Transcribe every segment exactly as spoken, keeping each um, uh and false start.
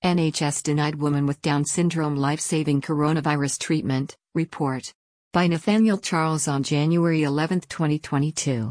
N H S denied woman with Down syndrome life-saving coronavirus treatment, report. By Nathaniel Charles on January eleventh twenty twenty-two.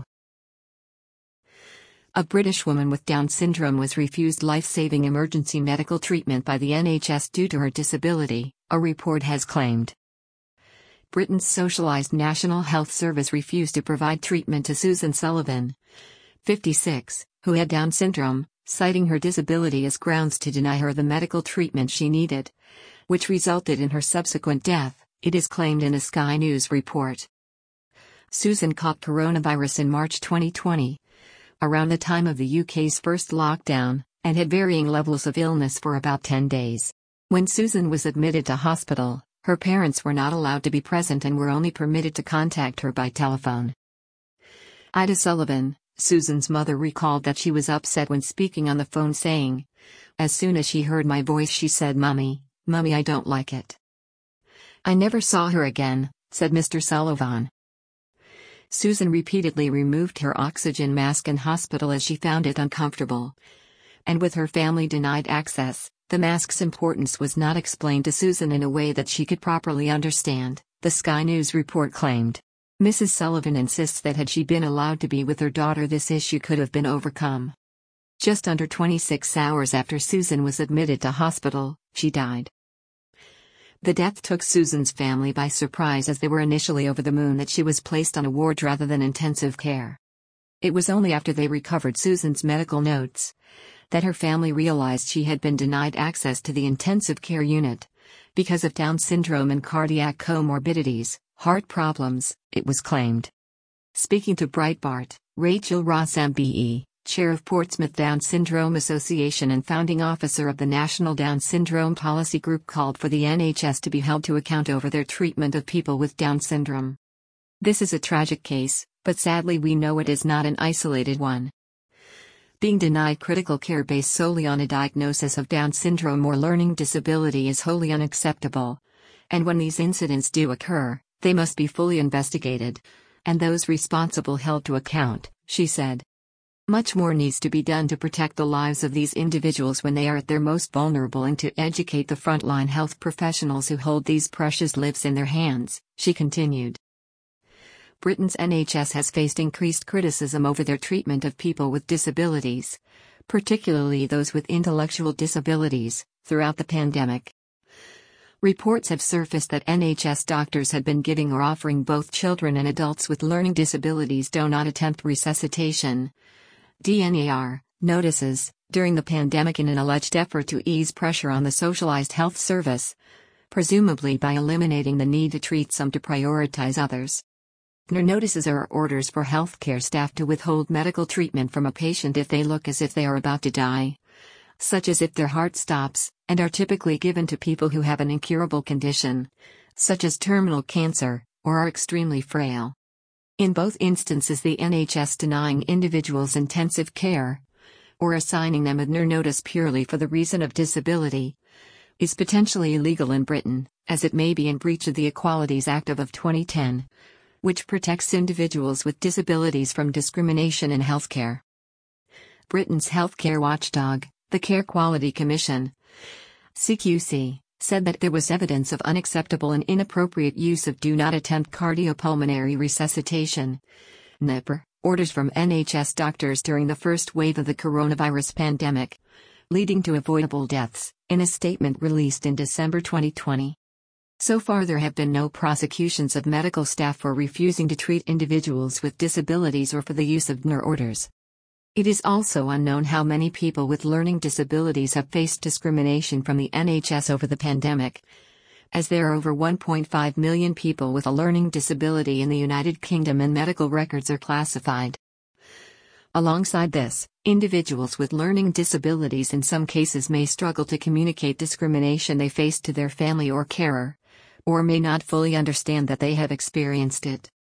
A British woman with Down syndrome was refused life-saving emergency medical treatment by the N H S due to her disability, a report has claimed. Britain's socialised National Health Service refused to provide treatment to Susan Sullivan, fifty-six, who had Down syndrome, citing her disability as grounds to deny her the medical treatment she needed, which resulted in her subsequent death, it is claimed in a Sky News report. Susan caught coronavirus in March twenty twenty, around the time of the U K's first lockdown, and had varying levels of illness for about ten days. When Susan was admitted to hospital, her parents were not allowed to be present and were only permitted to contact her by telephone. Ida Sullivan, Susan's mother, recalled that she was upset when speaking on the phone, saying, "As soon as she heard my voice she said, 'Mummy, Mummy, I don't like it.' I never saw her again," said Mister Sullivan. Susan repeatedly removed her oxygen mask in hospital as she found it uncomfortable. And with her family denied access, the mask's importance was not explained to Susan in a way that she could properly understand, the Sky News report claimed. Missus Sullivan insists that had she been allowed to be with her daughter, this issue could have been overcome. Just under twenty-six hours after Susan was admitted to hospital, she died. The death took Susan's family by surprise, as they were initially over the moon that she was placed on a ward rather than intensive care. It was only after they recovered Susan's medical notes that her family realized she had been denied access to the intensive care unit because of Down syndrome and cardiac comorbidities, heart problems, it was claimed. Speaking to Breitbart, Rachel Ross M B E, chair of Portsmouth Down Syndrome Association and founding officer of the National Down Syndrome Policy Group, called for the N H S to be held to account over their treatment of people with Down syndrome. "This is a tragic case, but sadly we know it is not an isolated one. Being denied critical care based solely on a diagnosis of Down syndrome or learning disability is wholly unacceptable. And when these incidents do occur, they must be fully investigated, and those responsible held to account," she said. Much more needs to be done to protect the lives of these individuals when they are at their most vulnerable, and to educate the frontline health professionals who hold these precious lives in their hands, she continued. Britain's N H S has faced increased criticism over their treatment of people with disabilities, particularly those with intellectual disabilities, throughout the pandemic. Reports have surfaced that N H S doctors had been giving or offering both children and adults with learning disabilities do not attempt resuscitation (D N A R) notices during the pandemic in an alleged effort to ease pressure on the socialized health service, presumably by eliminating the need to treat some to prioritize others. D N A R notices are orders for healthcare staff to withhold medical treatment from a patient if they look as if they are about to die, such as if their heart stops, and are typically given to people who have an incurable condition, such as terminal cancer, or are extremely frail. In both instances, the N H S denying individuals intensive care, or assigning them a D N R notice purely for the reason of disability, is potentially illegal in Britain, as it may be in breach of the Equalities Act of twenty ten, which protects individuals with disabilities from discrimination in healthcare. Britain's healthcare watchdog, the Care Quality Commission, C Q C, said that there was evidence of unacceptable and inappropriate use of do not attempt cardiopulmonary resuscitation (N I P R) orders from N H S doctors during the first wave of the coronavirus pandemic, leading to avoidable deaths, in a statement released in December twenty twenty. So far there have been no prosecutions of medical staff for refusing to treat individuals with disabilities or for the use of D N R orders. It is also unknown how many people with learning disabilities have faced discrimination from the N H S over the pandemic, as there are over one point five million people with a learning disability in the United Kingdom and medical records are classified. Alongside this, individuals with learning disabilities in some cases may struggle to communicate discrimination they face to their family or carer, or may not fully understand that they have experienced it.